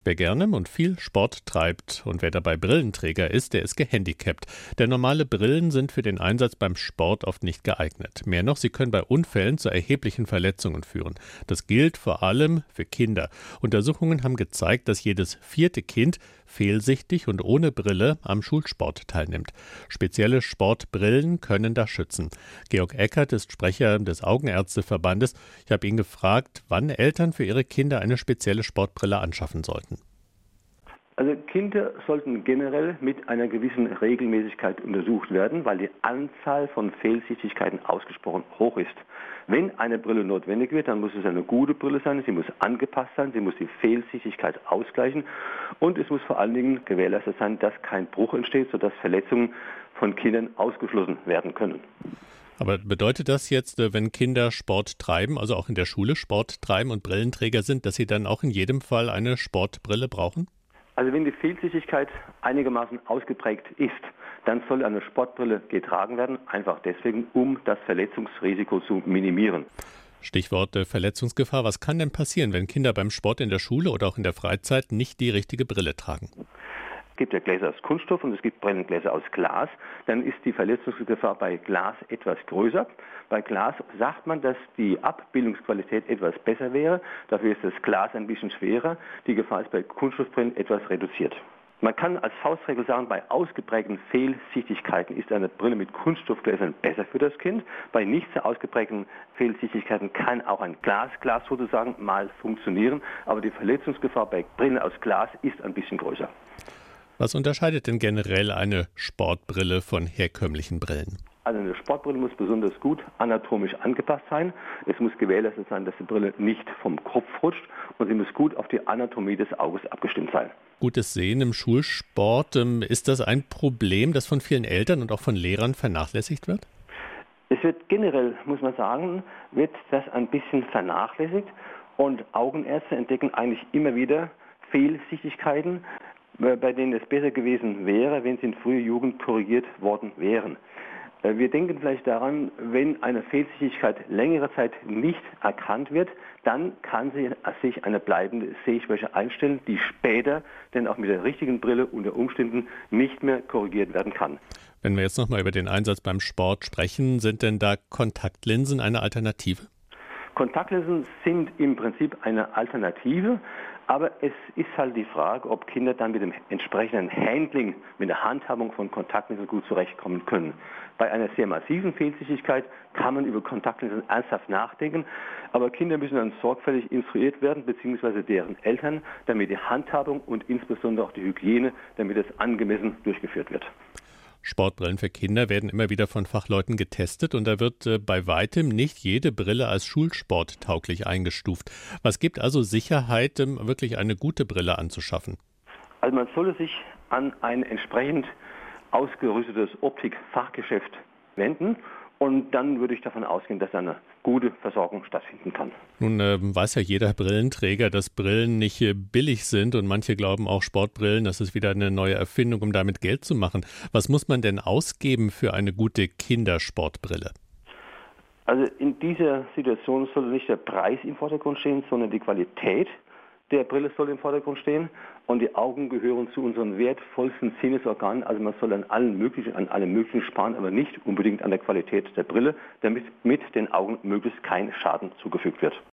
Wer gerne und viel Sport treibt und wer dabei Brillenträger ist, der ist gehandicapt. Denn normale Brillen sind für den Einsatz beim Sport oft nicht geeignet. Mehr noch, sie können bei Unfällen zu erheblichen Verletzungen führen. Das gilt vor allem für Kinder. Untersuchungen haben gezeigt, dass jedes vierte Kind fehlsichtig und ohne Brille am Schulsport teilnimmt. Spezielle Sportbrillen können da schützen. Georg Eckert ist Sprecher des Augenärzteverbandes. Ich habe ihn gefragt, wann Eltern für ihre Kinder eine spezielle Sportbrille anschaffen sollten. Also Kinder sollten generell mit einer gewissen Regelmäßigkeit untersucht werden, weil die Anzahl von Fehlsichtigkeiten ausgesprochen hoch ist. Wenn eine Brille notwendig wird, dann muss es eine gute Brille sein, sie muss angepasst sein, sie muss die Fehlsichtigkeit ausgleichen und es muss vor allen Dingen gewährleistet sein, dass kein Bruch entsteht, sodass Verletzungen von Kindern ausgeschlossen werden können. Aber bedeutet das jetzt, wenn Kinder Sport treiben, also auch in der Schule Sport treiben und Brillenträger sind, dass sie dann auch in jedem Fall eine Sportbrille brauchen? Also wenn die Fehlsichtigkeit einigermaßen ausgeprägt ist, dann soll eine Sportbrille getragen werden, einfach deswegen, um das Verletzungsrisiko zu minimieren. Stichwort Verletzungsgefahr. Was kann denn passieren, wenn Kinder beim Sport in der Schule oder auch in der Freizeit nicht die richtige Brille tragen? Es gibt ja Gläser aus Kunststoff und es gibt Brillengläser aus Glas. Dann ist die Verletzungsgefahr bei Glas etwas größer. Bei Glas sagt man, dass die Abbildungsqualität etwas besser wäre. Dafür ist das Glas ein bisschen schwerer. Die Gefahr ist bei Kunststoffbrillen etwas reduziert. Man kann als Faustregel sagen, bei ausgeprägten Fehlsichtigkeiten ist eine Brille mit Kunststoffgläsern besser für das Kind. Bei nicht so ausgeprägten Fehlsichtigkeiten kann auch ein Glas sozusagen mal funktionieren. Aber die Verletzungsgefahr bei Brillen aus Glas ist ein bisschen größer. Was unterscheidet denn generell eine Sportbrille von herkömmlichen Brillen? Also eine Sportbrille muss besonders gut anatomisch angepasst sein. Es muss gewährleistet sein, dass die Brille nicht vom Kopf rutscht und sie muss gut auf die Anatomie des Auges abgestimmt sein. Gutes Sehen im Schulsport, ist das ein Problem, das von vielen Eltern und auch von Lehrern vernachlässigt wird? Es wird generell, muss man sagen, wird das ein bisschen vernachlässigt und Augenärzte entdecken eigentlich immer wieder Fehlsichtigkeiten, bei denen es besser gewesen wäre, wenn sie in früher Jugend korrigiert worden wären. Wir denken vielleicht daran, wenn eine Fehlsichtigkeit längere Zeit nicht erkannt wird, dann kann sich eine bleibende Sehschwäche einstellen, die später dann auch mit der richtigen Brille unter Umständen nicht mehr korrigiert werden kann. Wenn wir jetzt nochmal über den Einsatz beim Sport sprechen, sind denn da Kontaktlinsen eine Alternative? Kontaktlinsen sind im Prinzip eine Alternative, aber es ist halt die Frage, ob Kinder dann mit dem entsprechenden Handling, mit der Handhabung von Kontaktlinsen gut zurechtkommen können. Bei einer sehr massiven Fehlsichtigkeit kann man über Kontaktlinsen ernsthaft nachdenken, aber Kinder müssen dann sorgfältig instruiert werden, beziehungsweise deren Eltern, damit die Handhabung und insbesondere auch die Hygiene, damit es angemessen durchgeführt wird. Sportbrillen für Kinder werden immer wieder von Fachleuten getestet und da wird bei weitem nicht jede Brille als schulsporttauglich eingestuft. Was gibt also Sicherheit, wirklich eine gute Brille anzuschaffen? Also man sollte sich an ein entsprechend ausgerüstetes Optikfachgeschäft wenden und dann würde ich davon ausgehen, dass eine gute Versorgung stattfinden kann. Nun weiß ja jeder Brillenträger, dass Brillen nicht billig sind und manche glauben auch Sportbrillen, das ist wieder eine neue Erfindung, um damit Geld zu machen. Was muss man denn ausgeben für eine gute Kindersportbrille? Also in dieser Situation sollte nicht der Preis im Vordergrund stehen, sondern die Qualität der Brille soll im Vordergrund stehen und die Augen gehören zu unseren wertvollsten Sinnesorganen. Also man soll an allem Möglichen sparen, aber nicht unbedingt an der Qualität der Brille, damit mit den Augen möglichst kein Schaden zugefügt wird.